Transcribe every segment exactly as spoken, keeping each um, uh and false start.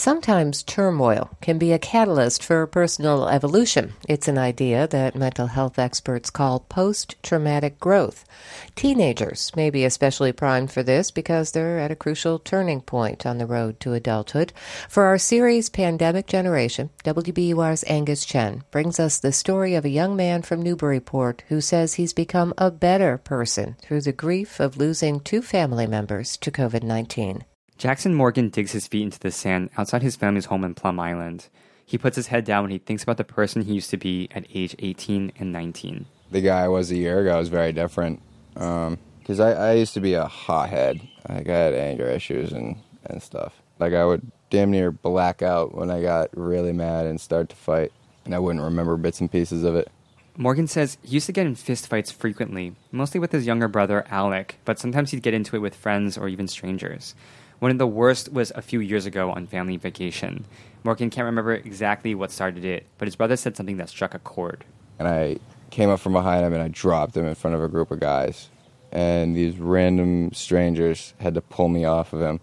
Sometimes turmoil can be a catalyst for personal evolution. It's an idea that mental health experts call post-traumatic growth. Teenagers may be especially primed for this because they're at a crucial turning point on the road to adulthood. For our series Pandemic Generation, W B U R's Angus Chen brings us the story of a young man from Newburyport who says he's become a better person through the grief of losing two family members to covid nineteen. Jackson Morgan digs his feet into the sand outside his family's home in Plum Island. He puts his head down when he thinks about the person he used to be at age eighteen and nineteen. The guy I was a year ago was very different. Because um, I, I used to be a hothead. Like, I had anger issues and, and stuff. Like, I would damn near black out when I got really mad and start to fight. And I wouldn't remember bits and pieces of it. Morgan says he used to get in fistfights frequently, mostly with his younger brother, Alec, but sometimes he'd get into it with friends or even strangers. One of the worst was a few years ago on family vacation. Morgan can't remember exactly what started it, but his brother said something that struck a chord. And I came up from behind him and I dropped him in front of a group of guys. And these random strangers had to pull me off of him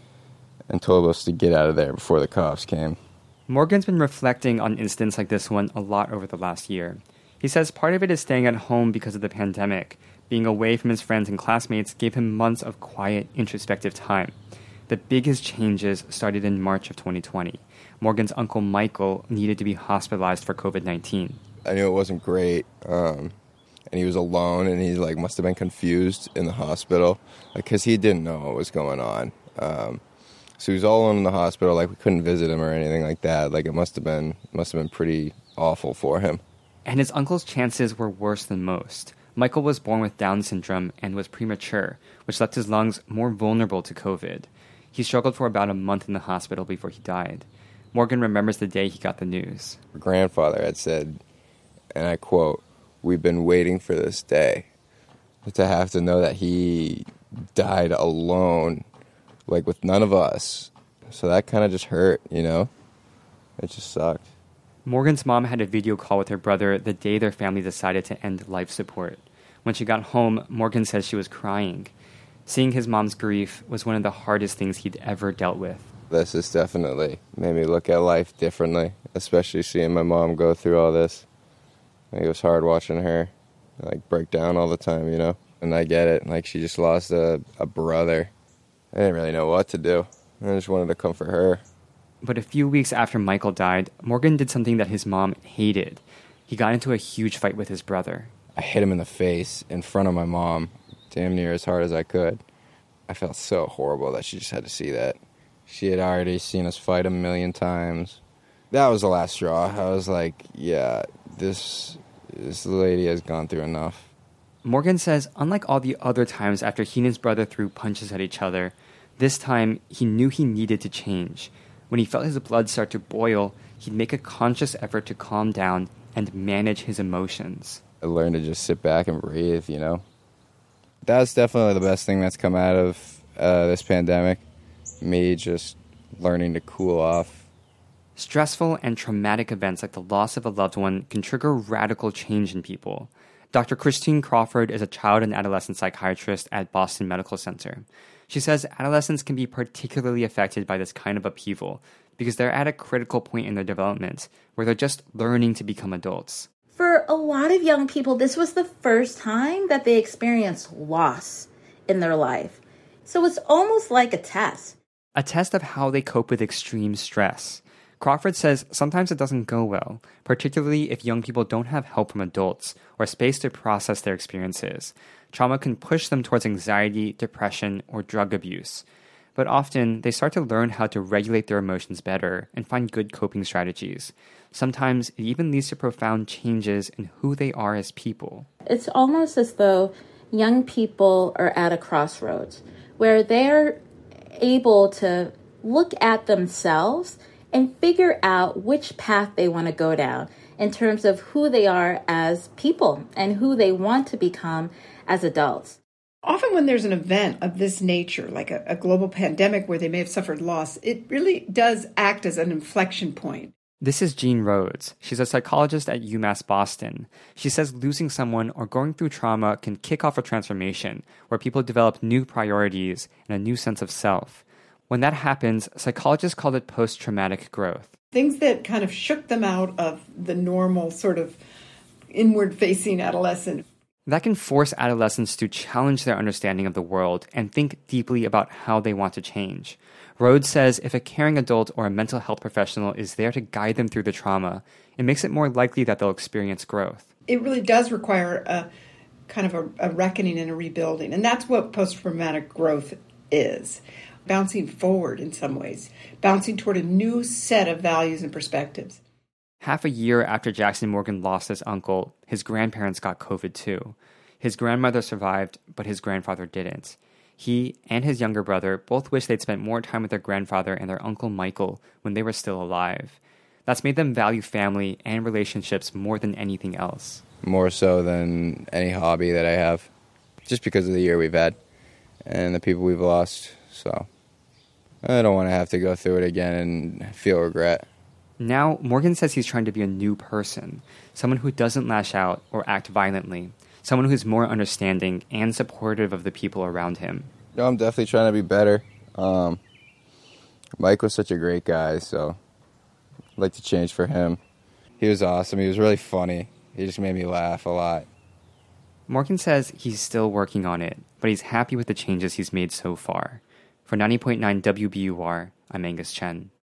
and told us to get out of there before the cops came. Morgan's been reflecting on incidents like this one a lot over the last year. He says part of it is staying at home because of the pandemic. Being away from his friends and classmates gave him months of quiet, introspective time. The biggest changes started in March of twenty twenty. Morgan's uncle Michael needed to be hospitalized for covid nineteen. I knew it wasn't great, um, and he was alone, and he like must have been confused in the hospital, because like, he didn't know what was going on. Um, so he was all alone in the hospital, like we couldn't visit him or anything like that. Like it must have been must have been pretty awful for him. And his uncle's chances were worse than most. Michael was born with Down syndrome and was premature, which left his lungs more vulnerable to COVID. He struggled for about a month in the hospital before he died. Morgan remembers the day he got the news. My grandfather had said, and I quote, "We've been waiting for this day." To have to know that he died alone, like with none of us. So that kind of just hurt, you know? It just sucked. Morgan's mom had a video call with her brother the day their family decided to end life support. When she got home, Morgan says she was crying. Seeing his mom's grief was one of the hardest things he'd ever dealt with. This has definitely made me look at life differently, especially seeing my mom go through all this. Like, it was hard watching her like break down all the time, you know? And I get it. Like, she just lost a, a brother. I didn't really know what to do. I just wanted to comfort her. But a few weeks after Michael died, Morgan did something that his mom hated. He got into a huge fight with his brother. I hit him in the face in front of my mom, damn near as hard as I could. I felt so horrible that she just had to see that. She had already seen us fight a million times. That was the last straw. I was like, yeah, this, this lady has gone through enough. Morgan says, unlike all the other times after he and his brother threw punches at each other, this time he knew he needed to change. When he felt his blood start to boil, he'd make a conscious effort to calm down and manage his emotions. I learned to just sit back and breathe, you know? That's definitely the best thing that's come out of uh, this pandemic. Me just learning to cool off. Stressful and traumatic events like the loss of a loved one can trigger radical change in people. Doctor Christine Crawford is a child and adolescent psychiatrist at Boston Medical Center. She says adolescents can be particularly affected by this kind of upheaval because they're at a critical point in their development where they're just learning to become adults. For a lot of young people, this was the first time that they experienced loss in their life. So it's almost like a test. A test of how they cope with extreme stress. Crawford says sometimes it doesn't go well, particularly if young people don't have help from adults or space to process their experiences. Trauma can push them towards anxiety, depression, or drug abuse. But often, they start to learn how to regulate their emotions better and find good coping strategies. Sometimes it even leads to profound changes in who they are as people. It's almost as though young people are at a crossroads where they're able to look at themselves and figure out which path they want to go down in terms of who they are as people and who they want to become as adults. Often when there's an event of this nature, like a, a global pandemic where they may have suffered loss, it really does act as an inflection point. This is Jean Rhodes. She's a psychologist at UMass Boston. She says losing someone or going through trauma can kick off a transformation where people develop new priorities and a new sense of self. When that happens, psychologists call it post-traumatic growth. Things that kind of shook them out of the normal sort of inward-facing adolescent. That can force adolescents to challenge their understanding of the world and think deeply about how they want to change. Rhodes says if a caring adult or a mental health professional is there to guide them through the trauma, it makes it more likely that they'll experience growth. It really does require a kind of a, a reckoning and a rebuilding, and that's what post-traumatic growth is. Bouncing forward in some ways, bouncing toward a new set of values and perspectives. Half a year after Jackson Morgan lost his uncle, his grandparents got COVID too. His grandmother survived, but his grandfather didn't. He and his younger brother both wish they'd spent more time with their grandfather and their uncle Michael when they were still alive. That's made them value family and relationships more than anything else. More so than any hobby that I have, just because of the year we've had and the people we've lost. So I don't want to have to go through it again and feel regret. Now, Morgan says he's trying to be a new person, someone who doesn't lash out or act violently, someone who's more understanding and supportive of the people around him. No, I'm definitely trying to be better. Um, Mike was such a great guy, so I'd like to change for him. He was awesome. He was really funny. He just made me laugh a lot. Morgan says he's still working on it, but he's happy with the changes he's made so far. For ninety point nine W B U R, I'm Angus Chen.